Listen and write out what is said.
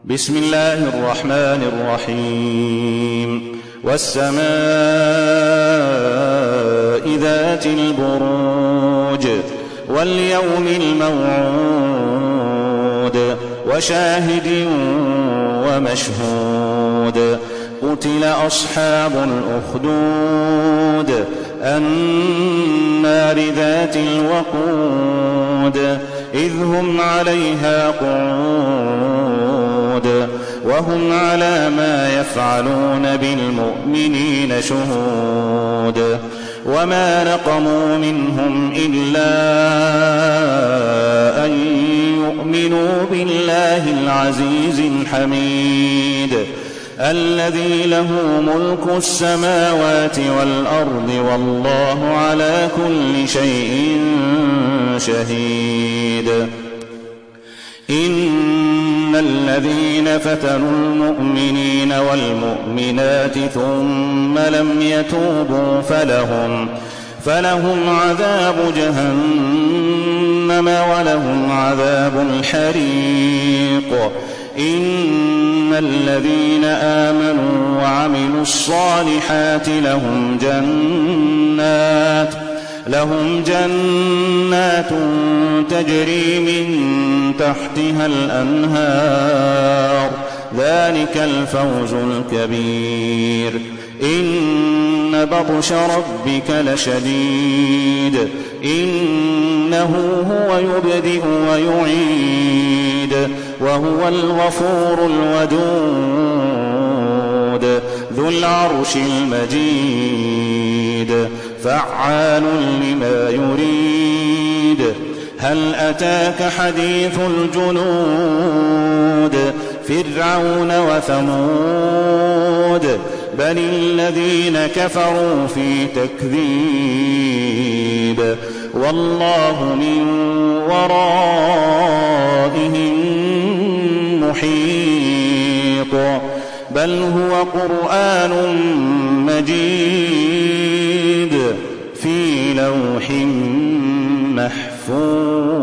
بسم الله الرحمن الرحيم والسماء ذات البروج واليوم الموعود وشاهد ومشهود قتل أصحاب الأخدود النار ذات الوقود إذ هم عليها قعود وهم على ما يفعلون بالمؤمنين شهود وما نقموا منهم إلا أن يؤمنوا بالله العزيز الحميد الذي له ملك السماوات والأرض والله على كل شيء شهيد. إن الذين فتنوا المؤمنين والمؤمنات ثم لم يتوبوا فلهم عذاب جهنم ولهم عذاب الحريق. إن الذين آمنوا وعملوا الصالحات لهم جنات تجري من تحتها الأنهار ذلك الفوز الكبير. إن بطش ربك لشديد إنه هو يبدئ ويعيد وهو الغفور الودود ذو العرش المجيد فعال لما يريد. هل أتاك حديث الجنود فرعون وثمود بل الذين كفروا في تكذيب والله من ورائهم محيط. بل هو قرآن مجيد في لوح محفوظ.